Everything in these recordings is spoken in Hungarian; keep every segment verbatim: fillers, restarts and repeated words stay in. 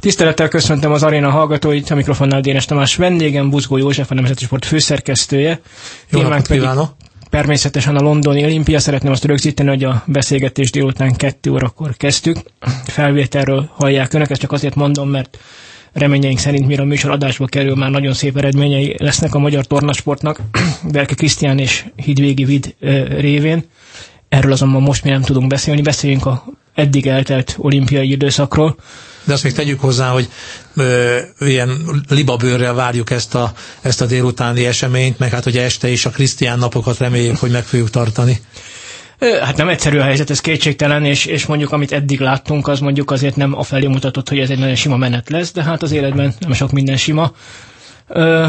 Tisztelettel köszöntöm az aréna hallgatóit, a mikrofonnál Dénes Tamás, vendégem Buzgó József, a Nemzeti Sport főszerkesztője. Jó napot kívánok! Természetesen a londoni olimpia. Szeretném azt rögzíteni, hogy a beszélgetés délután kettő órakor kezdtük. Felvételről hallják önök, ezt csak azért mondom, mert reményeink szerint, mire a műsor adásba kerül, már nagyon szép eredményei lesznek a magyar tornasportnak, Berke Krisztián és Hidvégi Vid révén. Erről azonban most mi nem tudunk beszélni, beszéljünk a eddig eltelt olimpiai időszakról. De azt még tegyük hozzá, hogy ö, ilyen libabőrrel várjuk ezt a, ezt a délutáni eseményt, meg hát ugye este is a Krisztián napokat reméljük, hogy meg fogjuk tartani. Hát nem egyszerű a helyzet, ez kétségtelen, és, és mondjuk amit eddig láttunk, az mondjuk azért nem afelé mutatott, hogy ez egy nagyon sima menet lesz, de hát az életben nem sok minden sima. Ö,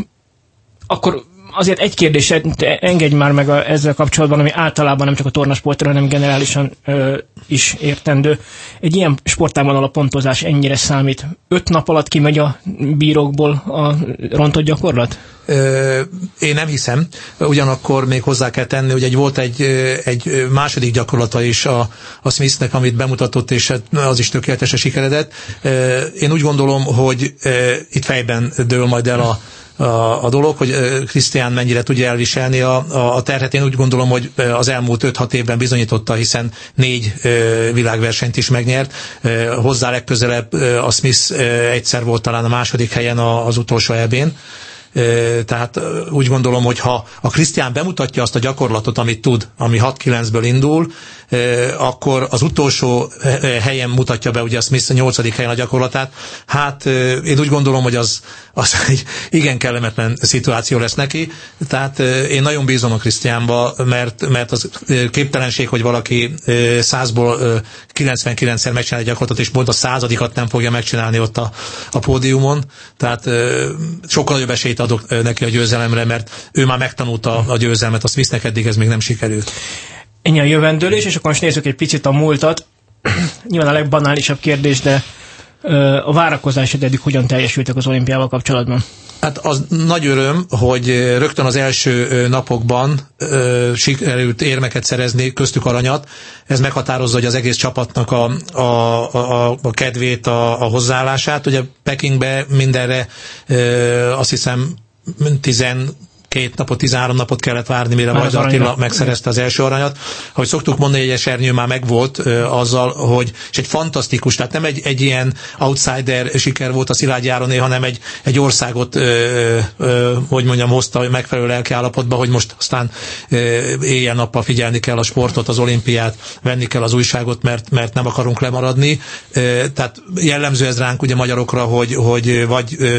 akkor azért egy kérdés, engedj már meg a, ezzel kapcsolatban, ami általában nem csak a tornasportra, hanem generálisan ö, is értendő. Egy ilyen sportágban a pontozás ennyire számít. Öt nap alatt kimegy a bírókból a rontott gyakorlat? Ö, én nem hiszem. Ugyanakkor még hozzá kell tenni, hogy egy, volt egy, egy második gyakorlata is a, a Smithnek, amit bemutatott, és az is tökéletesen sikeredett. Ö, én úgy gondolom, hogy ö, itt fejben dől majd el a A, a dolog, hogy Krisztián mennyire tudja elviselni a, a, a terhet. Én úgy gondolom, hogy az elmúlt öt-hat évben bizonyította, hiszen négy ö, világversenyt is megnyert. Ö, hozzá legközelebb ö, a Smith ö, egyszer volt talán a második helyen a, az utolsó é bén. Tehát úgy gondolom, hogy ha a Krisztián bemutatja azt a gyakorlatot, amit tud, ami hat-kilencből indul, akkor az utolsó helyen mutatja be ugye a Smith a nyolcadik helyen a gyakorlatát. Hát én úgy gondolom, hogy az, az egy igen kellemetlen szituáció lesz neki. Tehát én nagyon bízom a Krisztiánba, mert, mert az képtelenség, hogy valaki százból kilencvenkilencszer megcsinál egy gyakorlatot, és pont a századikat nem fogja megcsinálni ott a, a pódiumon. Tehát sokkal nagyobb esélyt adok neki a győzelemre, mert ő már megtanulta a győzelmet, a Smithnek eddig ez még nem sikerült. Ennyi a jövendőlés, és akkor most nézzük egy picit a múltat. Nyilván a legbanálisabb kérdés, de a várakozásod eddig hogyan teljesültek az olimpiával kapcsolatban? Hát az nagy öröm, hogy rögtön az első napokban ö, sikerült érmeket szerezni, köztük aranyat. Ez meghatározza, hogy az egész csapatnak a, a, a, a kedvét, a, a hozzáállását. Ugye Pekingbe mindenre ö, azt hiszem tizen két napot, tizenhárom napot kellett várni, mire Majd Attila megszerezte az első aranyat. Ahogy szoktuk mondani, egy esernyő már megvolt ö, azzal, hogy, és egy fantasztikus, tehát nem egy, egy ilyen outsider siker volt a Szilágyi Ároné, hanem egy, egy országot, ö, ö, hogy mondjam, hozta megfelelő lelkiállapotba, hogy most aztán ö, éjjel-nappal figyelni kell a sportot, az olimpiát, venni kell az újságot, mert, mert nem akarunk lemaradni. Ö, tehát jellemző ez ránk ugye magyarokra, hogy, hogy vagy ö,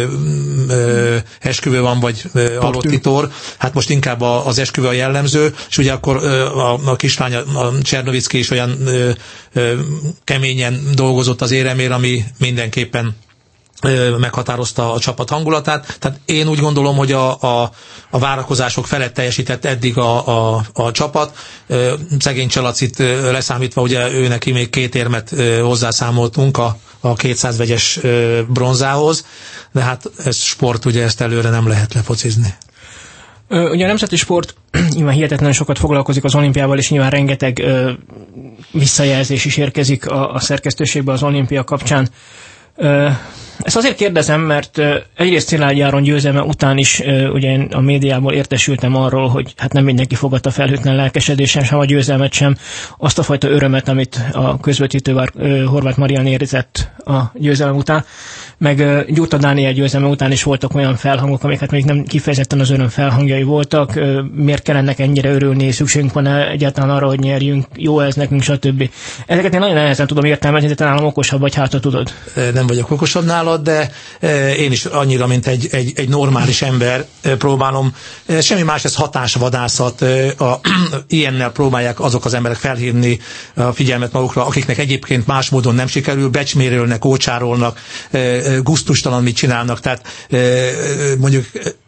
ö, esküvő van, vagy alottitor. Hát most inkább az esküvő a jellemző, és ugye akkor a, a kislány, a Csernovicki is olyan ö, ö, keményen dolgozott az éremért, ami mindenképpen ö, meghatározta a csapat hangulatát. Tehát én úgy gondolom, hogy a, a, a várakozások felett teljesített eddig a, a, a csapat. Ö, szegény Csalacit ö, leszámítva, ugye ő neki még két érmet ö, hozzászámoltunk a, a kétszáz vegyes ö, bronzához, de hát ez sport, ugye ezt előre nem lehet lefocizni. Ugye a nemzeti sport nyilván hihetetlenül sokat foglalkozik az olimpiával, és nyilván rengeteg ö, visszajelzés is érkezik a, a szerkesztőségbe az olimpia kapcsán. Ö, ezt azért kérdezem, mert ö, egyrészt Szilágyi Áron győzelme után is ö, ugye én a médiából értesültem arról, hogy hát nem mindenki fogadta felhőtlen lelkesedésen, sem a győzelmet, sem azt a fajta örömet, amit a közvetítő ö, Horváth Marian érzett a győzelem után. Meg Gyurta Dániel győzelme után is voltak olyan felhangok, amiket még nem kifejezetten az öröm felhangjai voltak. Miért kell ennek ennyire örülni, szükségünk van egyáltalán arra, hogy nyerjünk, jó ez nekünk, stb. Ezeket én nagyon nehezen tudom értelmezni, de talán okosabb vagy, hát tudod. Nem vagyok okosabb nálad, de én is annyira, mint egy, egy, egy normális ember próbálom. Semmi más, ez hatásvadászat. A, ilyennel próbálják azok az emberek felhívni a figyelmet magukra, akiknek egyébként más módon nem sikerül, becsmérölnek, ócsárolnak, gusztustalan mit csinálnak, tehát mondjuk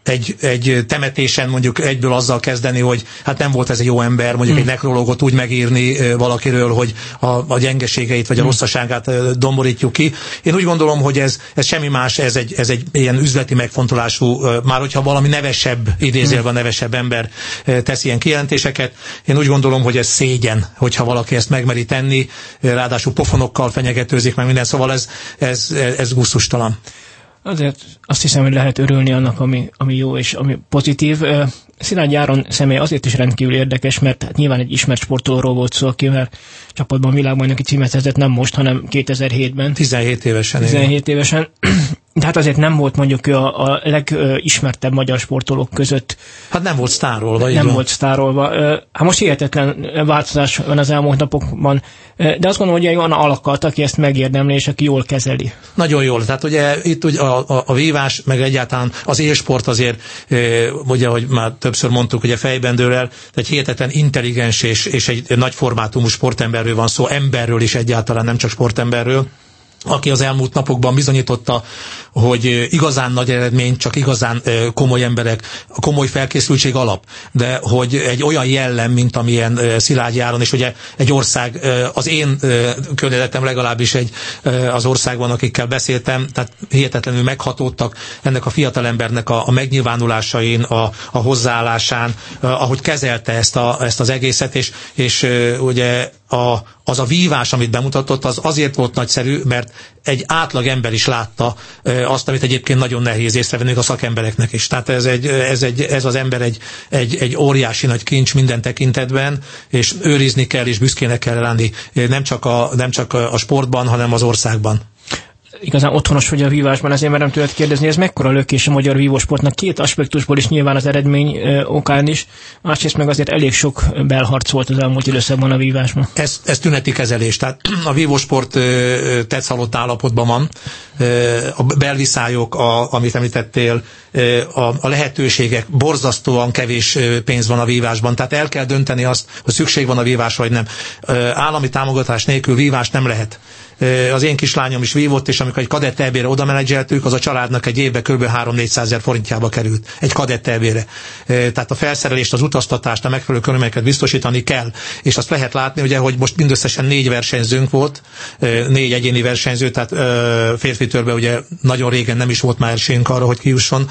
egy, egy temetésen mondjuk egyből azzal kezdeni, hogy hát nem volt ez egy jó ember, mondjuk mm. egy nekrológot úgy megírni valakiről, hogy a, a gyengeségeit vagy a rosszaságát domborítjuk ki. Én úgy gondolom, hogy ez, ez semmi más, ez egy, ez egy ilyen üzleti megfontolású, már hogyha valami nevesebb, idézélve nevesebb ember tesz ilyen kijelentéseket. Én úgy gondolom, hogy ez szégyen, hogyha valaki ezt megmeri tenni, ráadásul pofonokkal fenyegetőzik meg minden, szóval ez, ez, ez gusztustalan. Azért azt hiszem, hogy lehet örülni annak, ami, ami jó és ami pozitív. Szilágyi Áron személy azért is rendkívül érdekes, mert hát nyilván egy ismert sportolóról volt szó, aki már csapatban világbajnoki címet szerzett nem most, hanem kétezer-hétben. tizenhét évesen. tizenhét évesen. De hát azért nem volt mondjuk ő a, a legismertebb magyar sportolók között. Hát nem volt sztárolva. Nem volt sztárolva. Hát most hihetetlen változás van az elmúlt napokban, de azt gondolom, hogy olyan alakat, aki ezt megérdemli, és aki jól kezeli. Nagyon jól. Tehát ugye itt ugye a, a, a vívás, meg egyáltalán az élsport azért, ugye, hogy már többször mondtuk, ugye fejben dől el, egy hihetetlen intelligens és, és egy nagy formátumú sportemberről van szó, emberről is egyáltalán, nem csak sportemberről, aki az elmúlt napokban bizonyította, hogy igazán nagy eredmény, csak igazán komoly emberek, a komoly felkészültség alap, de hogy egy olyan jellem, mint amilyen Szilágyi Áron, és ugye egy ország, az én környezetem legalábbis egy az országban, akikkel beszéltem, tehát hihetetlenül meghatódtak ennek a fiatalembernek a, a megnyilvánulásain, a, a hozzáállásán, ahogy kezelte ezt, a, ezt az egészet, és, és ugye a, az a vívás, amit bemutatott, az azért volt nagyszerű, mert egy átlag ember is látta azt, amit egyébként nagyon nehéz észrevenni a szakembereknek is. Tehát ez, egy, ez, egy, ez az ember egy, egy, egy óriási nagy kincs minden tekintetben, és őrizni kell, és büszkének kell lenni, nem csak a, nem csak a sportban, hanem az országban. Igazán otthonos vagy a vívásban, ezért merem tőled kérdezni, ez mekkora lökés a magyar vívósportnak? Két aspektusból is, nyilván az eredmény ö, okán is, másrészt meg azért elég sok belharc volt az elmúlt időszakban a vívásban. Ez, ez tüneti kezelés, tehát a vívósport ö, tetszhalott állapotban van, ö, a belviszályok, a, amit említettél, ö, a, a lehetőségek, borzasztóan kevés pénz van a vívásban, tehát el kell dönteni azt, hogy szükség van a vívásra, vagy nem. Ö, állami támogatás nélkül vívás nem lehet. Az én kislányom is vívott, és amikor egy kadett é bé-re oda menedzseltük, az a családnak egy évben kb. három-négyszázezer forintjába került. Egy kadett é bé-re. Tehát a felszerelést, az utaztatást, a megfelelő körülményeket biztosítani kell. És azt lehet látni, ugye, hogy most mindösszesen négy versenyzőnk volt, négy egyéni versenyző, tehát férfi törbe ugye nagyon régen nem is volt már esélyünk arra, hogy kijusson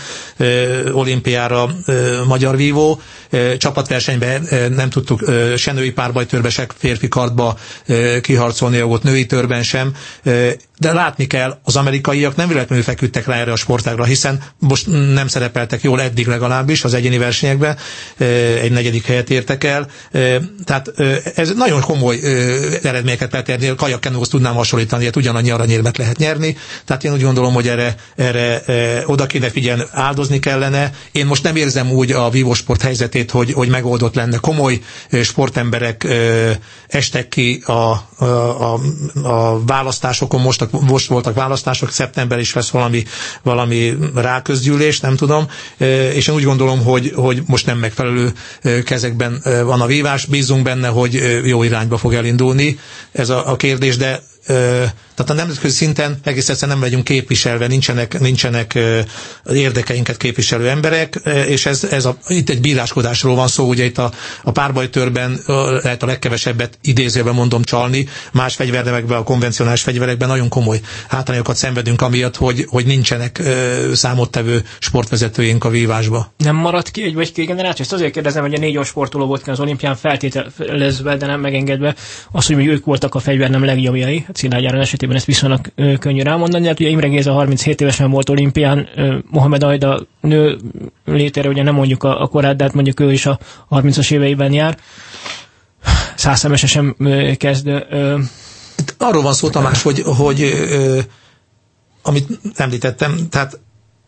olimpiára magyar vívó. Csapatversenyben nem tudtuk se női párbajtörbe, se férfi kardba kiharcolni jogot, női törben sem. De látni kell, az amerikaiak nem véletlenül feküdtek rá erre a sportágra, hiszen most nem szerepeltek jól eddig legalábbis az egyéni versenyekben, egy negyedik helyet értek el. Tehát ez nagyon komoly eredményeket lehet érni, a kajakkenóhoz tudnám hasonlítani, hát ugyanannyi aranyérmet lehet nyerni. Tehát én úgy gondolom, hogy erre, erre oda kéne figyelni, áldozni kellene. Én most nem érzem úgy a vívósport helyzetét, hogy, hogy megoldott lenne. Komoly sportemberek estek ki a, a, a, a választásokon, most, most voltak választások, szeptember is lesz valami, valami ráközgyűlés, nem tudom, és én úgy gondolom, hogy, hogy most nem megfelelő kezekben van a vívás, bízunk benne, hogy jó irányba fog elindulni ez a, a kérdés, de tehát a nemzetközi szinten egész egyszerűen nem vagyunk képviselve, nincsenek, nincsenek érdekeinket képviselő emberek, és ez, ez a, itt egy bíráskodásról van szó, ugye itt a, a párbajtőrben lehet a legkevesebbet idézőben mondom csalni, más fegyvernevekben, a konvencionális fegyverekben nagyon komoly hátrányokat szenvedünk amiatt, hogy, hogy nincsenek számottevő sportvezetőink a vívásba. Nem maradt ki egy vagy két generáció? Ezt azért kérdezem, hogy a négy sportoló volt ki az olimpián feltételezve, de nem megengedve az, hogy ők voltak a fegyvernem legjobbjai. Szilágyi Áron esetében ezt viszonylag ö, könnyű rámondani, hát ugye Imre Géza harminchét évesen volt olimpián, ö, Mohamed Ajda nő létére ugye nem mondjuk a, a korát, de hát mondjuk ő is a harmincas éveiben jár. Százszemese sem ö, kezd. Ö, Arról van szó, Tamás, hogy, hogy ö, amit említettem, tehát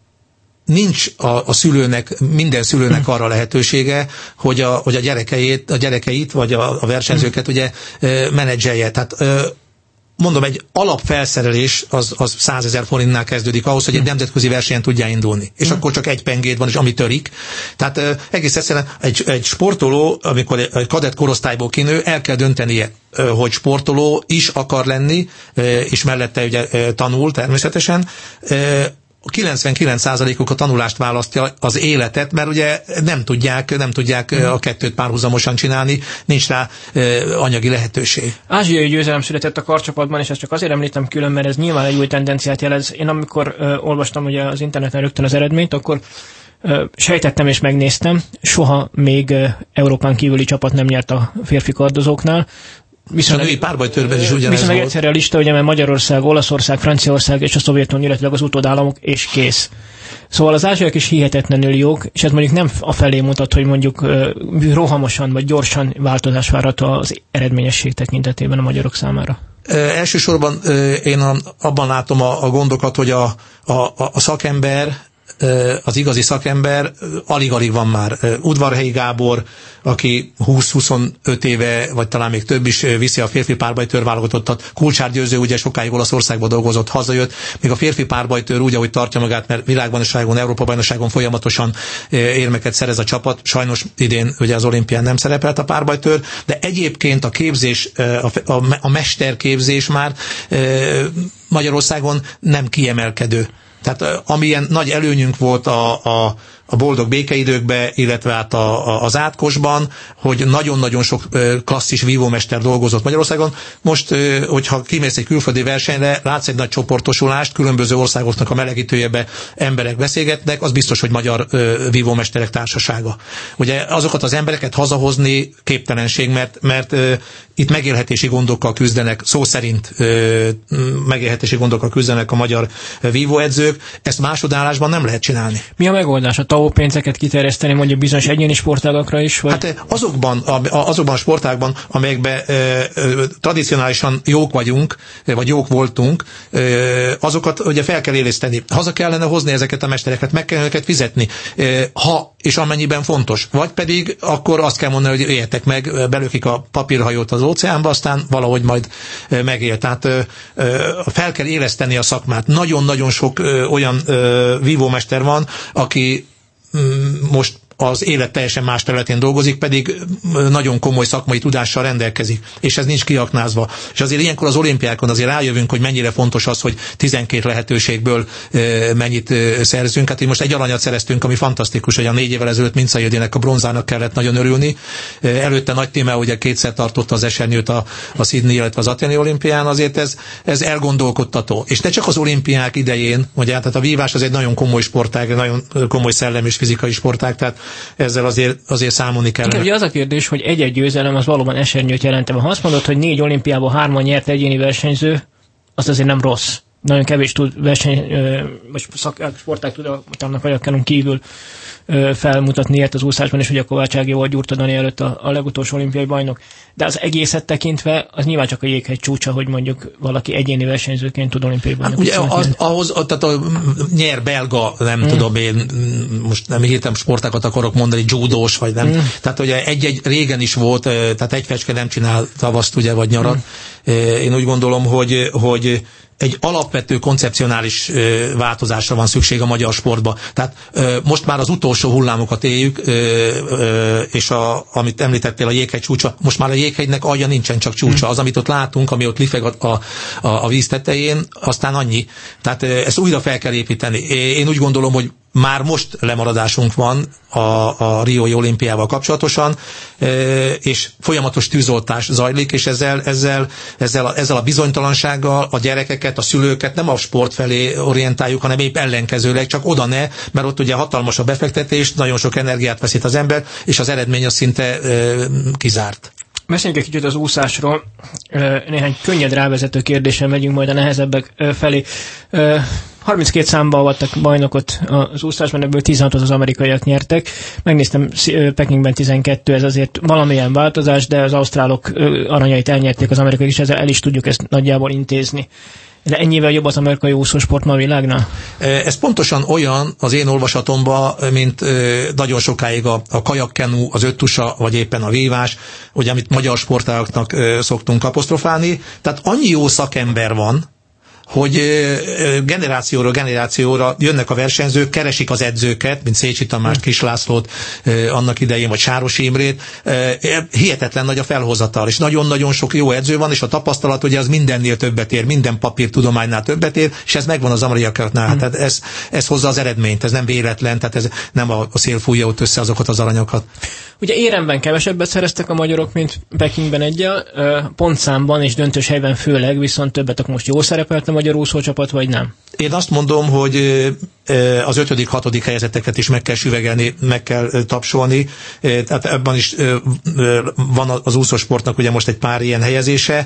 nincs a, a szülőnek, minden szülőnek arra lehetősége, hogy a, hogy a gyerekeit, a gyerekeit, vagy a, a versenyzőket ugye menedzselje. Tehát mondom, egy alapfelszerelés az, az százezer forintnál kezdődik ahhoz, hogy egy nemzetközi versenyen tudjál indulni. És mm. akkor csak egy pengéd van, és ami törik. Tehát uh, egész egyszerűen egy, egy sportoló, amikor egy kadett korosztályból kinő, el kell döntenie, uh, hogy sportoló is akar lenni, uh, és mellette ugye uh, tanul természetesen, uh, kilencvenkilenc százalékuk a tanulást választja az életet, mert ugye nem tudják, nem tudják hmm. a kettőt párhuzamosan csinálni, nincs rá anyagi lehetőség. Ázsiai győzelem született a karcsapatban, és ezt csak azért említem külön, mert ez nyilván egy új tendenciát jelez. Én amikor uh, olvastam ugye az interneten rögtön az eredményt, akkor uh, sejtettem és megnéztem, soha még uh, Európán kívüli csapat nem nyert a férfi kardozóknál. Viszont a női párbajtőrben is ugyanez viszont volt. Egyszerre a lista, ugye, mert Magyarország, Olaszország, Franciaország és a Szovjetunió, illetve az utódállamok, és kész. Szóval az ázsiaiak is hihetetlenül jók, és ez mondjuk nem afelé mutat, hogy mondjuk uh, rohamosan vagy gyorsan változás várható az eredményesség tekintetében a magyarok számára. E, elsősorban e, én a, abban látom a, a gondokat, hogy a, a, a szakember, az igazi szakember alig-alig van már. Udvarhelyi Gábor, aki húsz-huszonöt éve, vagy talán még több is viszi a férfi párbajtőr válogatottat. Kulcsár Győző ugye sokáig Olaszországban dolgozott, hazajött, még a férfi párbajtőr úgy, ahogy tartja magát, mert világbajnokságon, Európa-bajnokságon folyamatosan érmeket szerez a csapat. Sajnos idén ugye az olimpián nem szerepelt a párbajtőr, de egyébként a képzés, a, a, a mesterképzés már Magyarországon nem kiemelkedő. Tehát amilyen nagy előnyünk volt a, a, a boldog békeidőkben, illetve hát a, a, az átkosban, hogy nagyon-nagyon sok klasszis vívómester dolgozott Magyarországon. Most, hogyha kimész egy külföldi versenyre, látsz egy nagy csoportosulást, különböző országoknak a melegítőjebe emberek beszélgetnek, az biztos, hogy magyar vívómesterek társasága. Ugye azokat az embereket hazahozni képtelenség, mert, mert itt megélhetési gondokkal küzdenek, szó szerint megélhetési gondokkal küzdenek a magyar vívóedzők, ezt másodállásban nem lehet csinálni. Mi a megoldás? A té á o pénzeket kiterjeszteni mondjuk bizonyos egyéni sportágakra is? Vagy? Hát azokban a, azokban a sportágban, amelyekben e, e, tradicionálisan jók vagyunk, vagy jók voltunk, e, azokat ugye fel kell éleszteni. Haza kellene hozni ezeket a mestereket, meg kell őket fizetni, e, ha és amennyiben fontos. Vagy pedig akkor azt kell mondani, hogy éljetek meg, belökik a papírhajót az óceánba, aztán valahogy majd megél. Tehát e, fel kell éleszteni a szakmát. Nagyon-nagyon sok e, olyan e, vívómester van, aki most az élet teljesen más területén dolgozik, pedig nagyon komoly szakmai tudással rendelkezik, és ez nincs kiaknázva. És azért ilyenkor az olimpiákon azért rájövünk, hogy mennyire fontos az, hogy tizenkét lehetőségből mennyit szerzünk. Hát így most egy aranyat szereztünk, ami fantasztikus, hogy a négy évvel ezelőtt Mincay Ödének a bronzának kellett nagyon örülni. Előtte Nagy Tímea ugye kétszer tartotta az esernyőt a, a Sydney, illetve az Athéni olimpián, azért ez, ez elgondolkodtató. És ne csak az olimpiák idején, ugye, tehát a vívás az egy nagyon komoly sportág, nagyon komoly szellemi és fizikai sportág, tehát ezzel azért, azért számolni kell. Igen, ugye az a kérdés, hogy egy-egy győzelem az valóban esernyőt jelent. Ha azt mondod, hogy négy olimpiában hárman nyert egyéni versenyző, az azért nem rossz. Nagyon kevés tud verseny, vagy sportág tud a kajakkenon kívül felmutatni ilyet az úszásban, és ugye a Kovács Ági volt Gyurta Dani előtt a, a legutolsó olimpiai bajnok. De az egészet tekintve, az nyilván csak a jéghegy csúcsa, hogy mondjuk valaki egyéni versenyzőként tud olimpiai bajnok. Ugye az, ahhoz, tehát a nyer belga, nem mm. tudom én, most nem hirtelen sportákat akarok mondani, judós, vagy nem. Mm. Tehát ugye egy-egy régen is volt, tehát egy fecske nem csinál tavaszt, ugye, vagy nyarat. Mm. Én úgy gondolom, hogy, hogy egy alapvető koncepcionális ö, változásra van szükség a magyar sportba. Tehát ö, most már az utolsó hullámokat éljük, ö, ö, és a, amit említettél, a jéghegy csúcsa, most már a jéghegynek alja nincsen, csak csúcsa. Az, amit ott látunk, ami ott lifeg a, a, a víz tetején, aztán annyi. Tehát ö, ezt újra fel kell építeni. Én úgy gondolom, hogy már most lemaradásunk van a, a Riói olimpiával kapcsolatosan, és folyamatos tűzoltás zajlik, és ezzel, ezzel, ezzel, a, ezzel a bizonytalansággal a gyerekeket, a szülőket nem a sport felé orientáljuk, hanem épp ellenkezőleg, csak oda ne, mert ott ugye hatalmas a befektetés, nagyon sok energiát veszít az ember, és az eredmény az szinte kizárt. Beszéljünk egy kicsit az úszásról. Néhány könnyed rávezető kérdéssel megyünk majd a nehezebbek felé. harminckét számba avattak bajnokot az úszásban, ebből tizenhatot az amerikaiak nyertek. Megnéztem, Pekingben tizenkettő, ez azért valamilyen változás, de az ausztrálok aranyait elnyerték az amerikaiak, és ezzel el is tudjuk ezt nagyjából intézni. De ennyivel jobb az amerikai úszósport ma a világnál? Ez pontosan olyan az én olvasatomban, mint nagyon sokáig a, a kajakkenu, az öttusa, vagy éppen a vívás, ugye, amit magyar sportágaknak szoktunk apostrofálni. Tehát annyi jó szakember van, hogy generációról generációra jönnek a versenyzők, keresik az edzőket, mint Szécsi Tamást, Kis Lászlót annak idején, vagy Sáros Imrét. Hihetetlen nagy a felhozatal, és nagyon-nagyon sok jó edző van, és a tapasztalat ugye az mindennél többet ér, minden papírtudománynál többet ér, és ez megvan az amerikaiaknál. Hmm. Tehát ez, ez hozza az eredményt, ez nem véletlen, tehát ez nem a, a szél fújja ott össze azokat az aranyokat. Ugye éremben kevesebbet szereztek a magyarok, mint Pekingben egyel, pontszámban és döntős helyben főleg, viszont többet akkor most jól szerepelt a magyar úszócsapat, vagy nem? Én azt mondom, hogy az ötödik, hatodik helyezetteket is meg kell süvegelni, meg kell tapsolni. Tehát ebben is van az úszósportnak ugye most egy pár ilyen helyezése.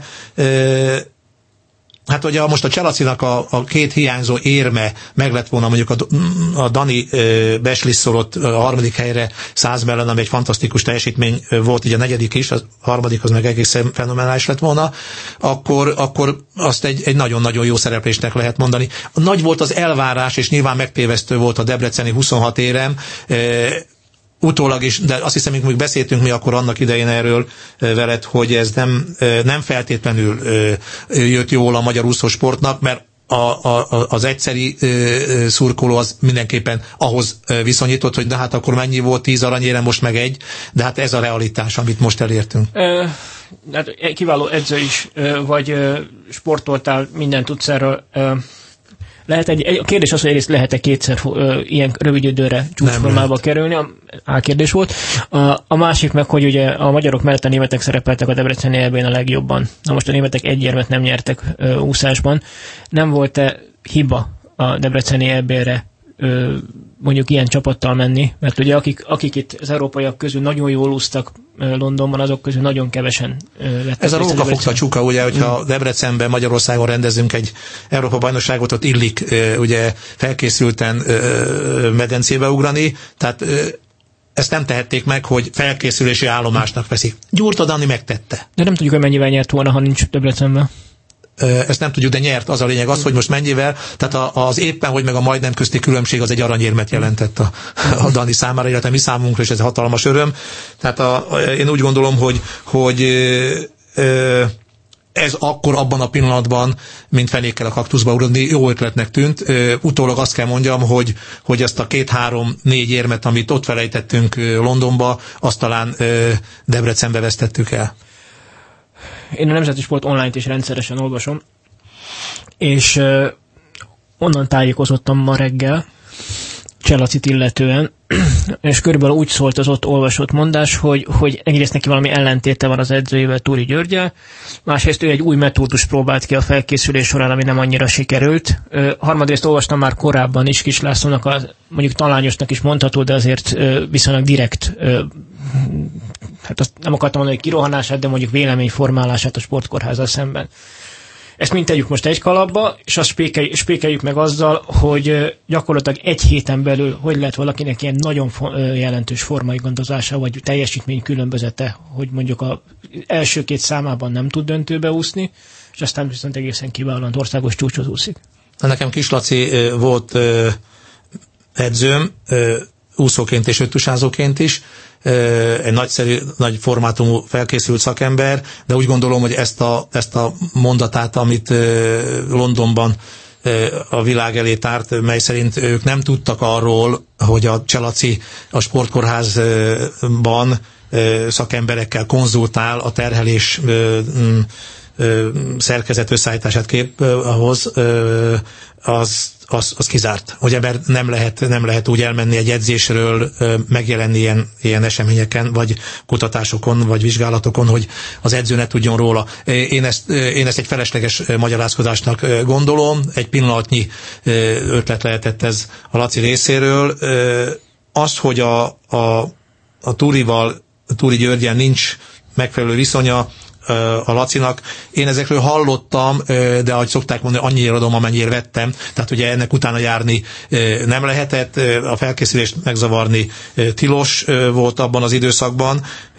Hát ugye most a Cselacinak a, a két hiányzó érme meg lett volna, mondjuk a, a Dani Beslisszolott a harmadik helyre száz mellett, ami egy fantasztikus teljesítmény volt, így a negyedik is, a harmadik az meg egészen fenomenális lett volna, akkor, akkor azt egy, egy nagyon-nagyon jó szereplésnek lehet mondani. Nagy volt az elvárás, és nyilván megtévesztő volt a debreceni huszonhat érem, utólag is, de azt hiszem, még beszéltünk mi akkor annak idején erről veled, hogy ez nem, nem feltétlenül jött jól a magyar úszósportnak, mert a, a, az egyszeri szurkoló az mindenképpen ahhoz viszonyított, hogy de hát akkor mennyi volt, tíz aranyérem, most meg egy, de hát ez a realitás, amit most elértünk. Ö, hát kiváló edző is, vagy sportoltál, mindent tudsz erről. Lehet egy, a kérdés az, hogy egyrészt lehet-e kétszer ö, ilyen rövid időre csúcsformába kerülni, a, a kérdés volt. A, a másik meg, hogy ugye a magyarok mellett a németek szerepeltek a debreceni é bén a legjobban. Na most a németek egy érmet nem nyertek ö, úszásban. Nem volt-e hiba a debreceni é bére ö, mondjuk ilyen csapattal menni? Mert ugye akik, akik itt az európaiak közül nagyon jól úsztak Londonban, azok közül nagyon kevesen vettek. Ez a róka fogta csuka, ugye, hogyha Debrecenben, Magyarországon rendezünk egy Európa-bajnokságot, ott illik ugye felkészülten medencébe ugrani, tehát ezt nem tehették meg, hogy felkészülési állomásnak veszik. Gyurta Dani megtette. De nem tudjuk, hogy mennyivel nyert volna, ha nincs Debrecenben. Ezt nem tudjuk, de nyert. Az a lényeg az, hogy most mennyivel, tehát az éppen, hogy meg a majdnem közti különbség az egy aranyérmet jelentett a, a Dani számára, illetve mi számunkra, és ez egy hatalmas öröm. Tehát a, én úgy gondolom, hogy, hogy ez akkor abban a pillanatban, mint fenékkel a kaktuszba ugrani, jó ötletnek tűnt. Utólag azt kell mondjam, hogy, hogy ezt a két-három-négy érmet, amit ott felejtettünk Londonba, azt talán Debrecenbe vesztettük el. Én a Nemzeti Sport online-t is rendszeresen olvasom, és uh, onnan tájékozottam ma reggel Cselacit illetően, és körülbelül úgy szólt az ott olvasott mondás, hogy, hogy egyrészt neki valami ellentéte van az edzőjével, Túri Györggyel, másrészt ő egy új metódust próbált ki a felkészülés során, ami nem annyira sikerült. Uh, harmadrészt olvastam már korábban is, Kis Lászlónak, a, mondjuk talányosnak is mondható, de azért uh, viszonylag direkt, uh, hát azt nem akartam mondani, hogy kirohanását, de mondjuk véleményformálását a sportkórházzal szemben. Ezt mind tegyük most egy kalapba, és azt spékeljük, spékeljük meg azzal, hogy gyakorlatilag egy héten belül hogy lehet valakinek ilyen nagyon jelentős formai gondozása, vagy teljesítmény különbözete, hogy mondjuk az első két számában nem tud döntőbe úszni, és aztán viszont egészen kiválóan országos csúcsot úszik. Nekem Kis Laci volt edzőm, úszóként és öttusázóként is, egy nagyszerű, nagy formátumú felkészült szakember, de úgy gondolom, hogy ezt a, ezt a mondatát, amit Londonban a világ elé tárt, mely szerint ők nem tudtak arról, hogy a Cselaci a sportkórházban szakemberekkel konzultál a terhelés szerkezet összeállítását kép ahhoz, az, az, az kizárt. Ugye, mert nem lehet, nem lehet úgy elmenni egy edzésről, megjelenni ilyen, ilyen eseményeken, vagy kutatásokon, vagy vizsgálatokon, hogy az edző ne tudjon róla. Én ezt, én ezt egy felesleges magyarázkodásnak gondolom, egy pillanatnyi ötlet lehetett ez a Laci részéről. Az, hogy a, a, a Túrival, a Túri Györgyen nincs megfelelő viszonya a Lacinak. Én ezekről hallottam, de ahogy szokták mondani, annyira adom, amennyire vettem. Tehát ugye ennek utána járni nem lehetett, a felkészülést megzavarni tilos volt abban az időszakban.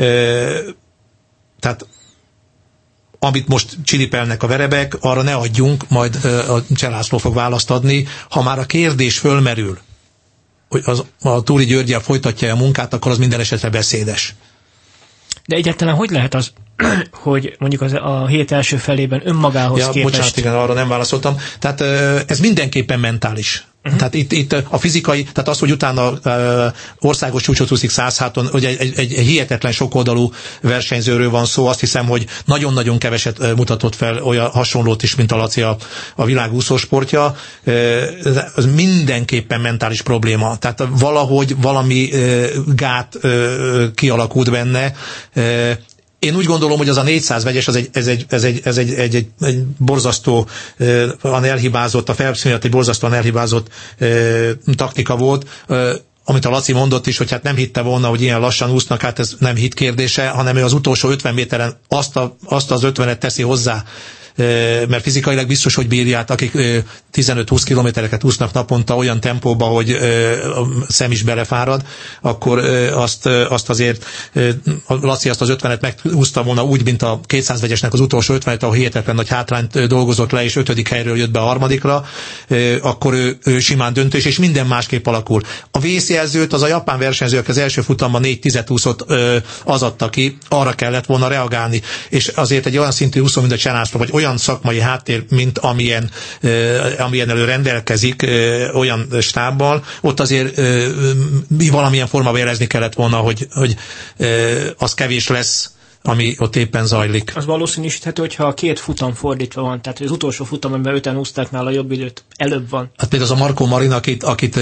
Tehát amit most csiripelnek a verebek, arra ne adjunk, majd a Cselászló fog választ adni. Ha már a kérdés fölmerül, hogy az, a Túri Györggyel folytatja a munkát, akkor az minden esetre beszédes. De egyáltalán hogy lehet az, hogy mondjuk az, a hét első felében önmagához ja, képest... Bocsánat, igen, arra nem válaszoltam. Tehát ez mindenképpen mentális. Uh-huh. Tehát itt, itt a fizikai, tehát az, hogy utána uh, országos csúcsot úszik százháton, hogy egy, egy, egy hihetetlen sokoldalú versenyzőről van szó, azt hiszem, hogy nagyon-nagyon keveset uh, mutatott fel olyan hasonlót is, mint a Laci a, a világ úszósportja. Uh, az mindenképpen mentális probléma. Tehát valahogy valami uh, gát uh, kialakult benne. Uh, Én úgy gondolom, hogy az a négyszáz vegyes, az egy, ez, egy, ez, egy, ez egy, egy, egy, egy borzasztóan elhibázott, a Phelps miatt egy borzasztóan elhibázott e, taktika volt, e, amit a Laci mondott is, hogy hát nem hitte volna, hogy ilyen lassan úsznak, hát ez nem hit kérdése, hanem ő az utolsó ötven méteren azt, a, azt az ötvenet teszi hozzá, mert fizikailag biztos, hogy bírják, akik tizenöt-húsz kilométereket úsznak naponta olyan tempóba, hogy a szem is belefárad, akkor azt, azt azért a Laci azt az ötvenet megúszta volna úgy, mint a kétszáz vegyesnek az utolsó ötvenet, ahol hihetetlen nagy hátrányt dolgozott le, és ötödik helyről jött be a harmadikra, akkor ő, ő simán döntős, és minden másképp alakul. A vészjelzőt az a japán versenyzők az első futamban négy tizet úszott, az adta ki, arra kellett volna reagálni, és azért egy olyan szintű úszó, mint a Csenászló, vagy olyan szakmai háttér, mint amilyen, amilyen elő rendelkezik olyan stábbal, ott azért valamilyen formában jelezni kellett volna, hogy, hogy az kevés lesz, ami ott éppen zajlik. Az valószínűsíthető, hogyha a két futam fordítva van, tehát az utolsó futam, amiben öten úszták, nála jobb időt előbb van. Hát például az a Marco Marin, akit, akit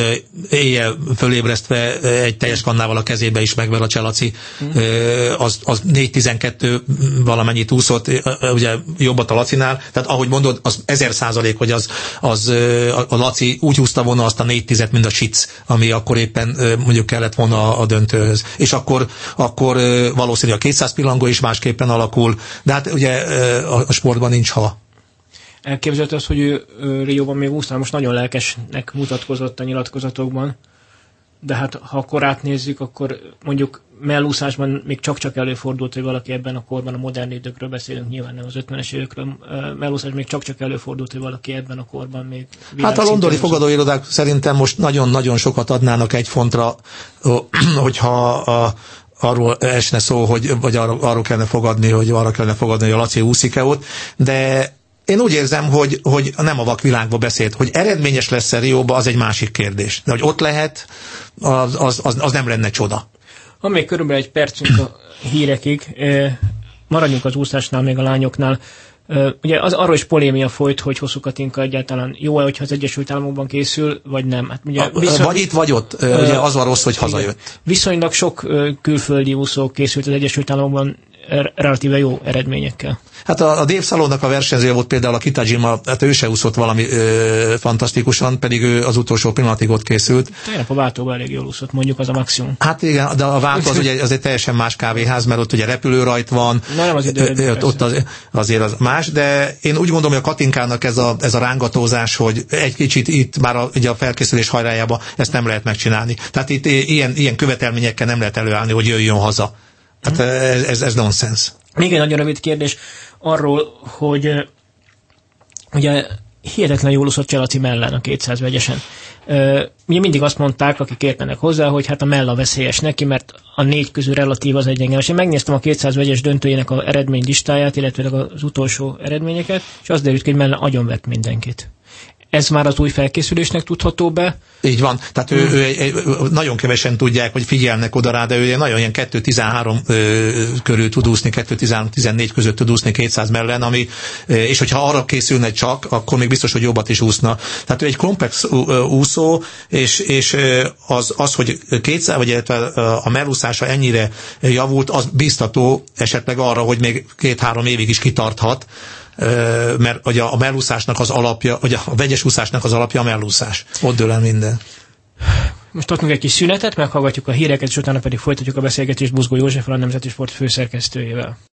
éjjel fölébresztve egy teljes kannával a kezébe is megver a Cselaci, hmm. az, az négy tizenkettő valamennyit úszott, ugye jobbat a Lacinál, tehát ahogy mondod, az ezer százalék, hogy az, az a Laci úgy húzta volna azt a négy tizet, mint a Sic, ami akkor éppen mondjuk kellett volna a döntőhöz. És akkor, akkor valószínű a kétszáz pillangó is másképpen alakul, de hát ugye a sportban nincs ha. Elképzelhető az, hogy ő, ő Rióban még úsztál, most nagyon lelkesnek mutatkozott a nyilatkozatokban, de hát ha akkor átnézzük, akkor mondjuk mellúszásban még csak-csak előfordult, hogy valaki ebben a korban, a modern időkről beszélünk, nyilván nem az ötvenes évekről, mellúszás még csak-csak előfordult, hogy valaki ebben a korban még... Hát a londoni fogadóirodák szerintem most nagyon-nagyon sokat adnának egy fontra, hogyha a arról esne szó, hogy, vagy arról, arról kellene fogadni, hogy arra kellene fogadni, hogy a Laci úszik-e ott, de én úgy érzem, hogy, hogy nem a vakvilágba beszélt, hogy eredményes lesz-e Rióba, az egy másik kérdés. De hogy ott lehet, az, az, az, az nem lenne csoda. Van még körülbelül egy percünk a hírekig, maradjunk az úszásnál, még a lányoknál. Ugye az, arról is polémia folyt, hogy Hosszú Katinka egyáltalán jó-e, hogyha az Egyesült Államokban készül, vagy nem. Hát ugye viszony... Vagy itt, vagy ott. Ugye az van rossz, hogy hazajött. Viszonylag sok külföldi úszó készült az Egyesült Államokban relatíve jó eredményekkel. Hát a, a Dave Salonnak a versenyzője volt például a Kitajima, hát ő se úszott valami ö, fantasztikusan, pedig ő az utolsó pillanatig ott készült. Tegnap a Váltóban elég jól úszott, mondjuk az a maximum. Hát igen, de a Váltó az ugye az egy teljesen más kávéház, mert ott ugye repülőrajt van, Na, nem az idő, ott, ott az, azért az más, de én úgy gondolom, hogy a Katinkának ez a, ez a rángatózás, hogy egy kicsit itt már a, ugye a felkészülés hajrájába ezt nem lehet megcsinálni. Tehát itt ilyen, ilyen követelményekkel nem lehet előállni, hogy jöjjön haza. Hát ez, ez, ez nonsens. Még egy nagyon rövid kérdés arról, hogy ugye hihetetlen jól úszott Cselaci Mellán a kétszáz vegyesen. Ugye mindig azt mondták, akik értenek hozzá, hogy hát a Mella veszélyes neki, mert a négy közül relatív az egyengenes. Én megnéztem a kétszáz vegyes döntőjének a eredménylistáját, illetve az utolsó eredményeket, és az derült ki, hogy Mella agyonvert mindenkit. Ez már az új felkészülésnek tudható be? Így van. Tehát hmm. ő, ő, ő, nagyon kevesen tudják, hogy figyelnek oda rá, de ő nagyon ilyen kettő tizenhárom körül tud úszni, kettő tizenhárom tizennégy között tud úszni kétszáz mellen, ami, és hogyha arra készülne csak, akkor még biztos, hogy jobbat is úszna. Tehát ő egy komplex úszó, és, és az, az, hogy kétszáz, vagy a mellúszása ennyire javult, az biztató esetleg arra, hogy még két-három évig is kitarthat, mert ugye a mellúszásnak az alapja, ugye a vegyes úszásnak az alapja a mellúszás. Ott dől el minden. Most tartunk egy kis szünetet, meghallgatjuk a híreket, és utána pedig folytatjuk a beszélgetést Buzgó Józseffel, a Nemzeti Sport főszerkesztőjével.